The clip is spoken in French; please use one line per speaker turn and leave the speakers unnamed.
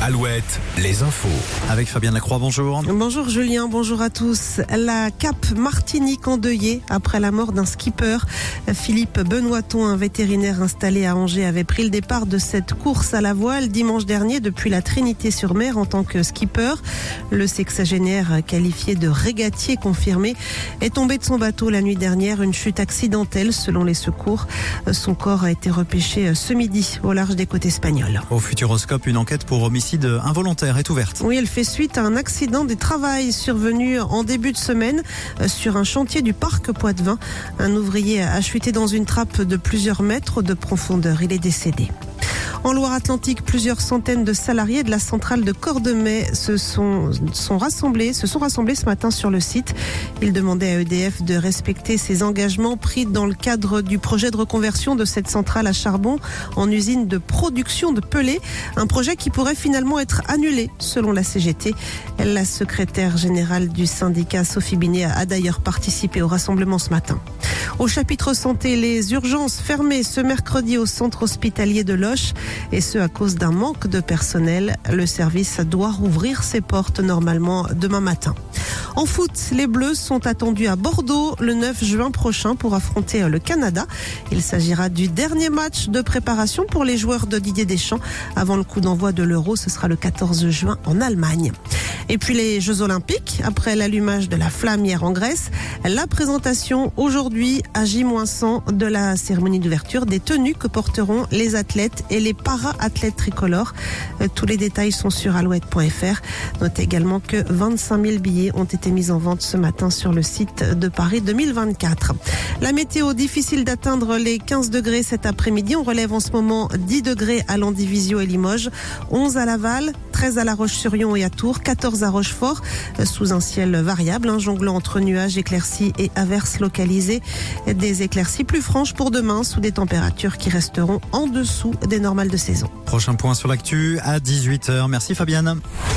Alouette, les infos.
Avec Fabienne Lacroix, bonjour.
Bonjour Julien, bonjour à tous. La Cap Martinique endeuillée après la mort d'un skipper. Philippe Benoîton, un vétérinaire installé à Angers, avait pris le départ de cette course à la voile dimanche dernier depuis la Trinité-sur-Mer en tant que skipper. Le sexagénaire, qualifié de régatier confirmé, est tombé de son bateau la nuit dernière. Une chute accidentelle selon les secours. Son corps a été repêché ce midi au large des côtes espagnoles.
Au Futuroscope, une enquête pour homicide involontaire est ouverte.
Oui, elle fait suite à un accident des travail survenu en début de semaine sur un chantier du parc Poitevin. Un ouvrier a chuté dans une trappe de plusieurs mètres de profondeur. Il est décédé. En Loire-Atlantique, plusieurs centaines de salariés de la centrale de Cordemais se sont rassemblés ce matin sur le site. Ils demandaient à EDF de respecter ses engagements pris dans le cadre du projet de reconversion de cette centrale à charbon en usine de production de pellets. Un projet qui pourrait finalement être annulé selon la CGT. La secrétaire générale du syndicat, Sophie Binet, a d'ailleurs participé au rassemblement ce matin. Au chapitre santé, les urgences fermées ce mercredi au centre hospitalier de Loches, et ce à cause d'un manque de personnel. Le service doit rouvrir ses portes normalement demain matin. En foot, les Bleus sont attendus à Bordeaux le 9 juin prochain pour affronter le Canada. Il s'agira du dernier match de préparation pour les joueurs de Didier Deschamps avant le coup d'envoi de l'Euro. Ce sera le 14 juin en Allemagne. Et puis les Jeux Olympiques, après l'allumage de la flamme hier en Grèce, la présentation aujourd'hui à J-100 de la cérémonie d'ouverture des tenues que porteront les athlètes et les para-athlètes tricolores. Tous les détails sont sur alouette.fr. Notez également que 25 000 billets ont été mis en vente ce matin sur le site de Paris 2024. La météo, difficile d'atteindre les 15 degrés cet après-midi. On relève en ce moment 10 degrés à Landivisiau et Limoges, 11 à Laval, 13 à La Roche-sur-Yon et à Tours, 14 à Rochefort, sous un ciel variable, jonglant entre nuages, éclaircies et averses localisées. Des éclaircies plus franches pour demain, sous des températures qui resteront en dessous des normales de saison.
Prochain point sur l'actu à 18h. Merci Fabienne.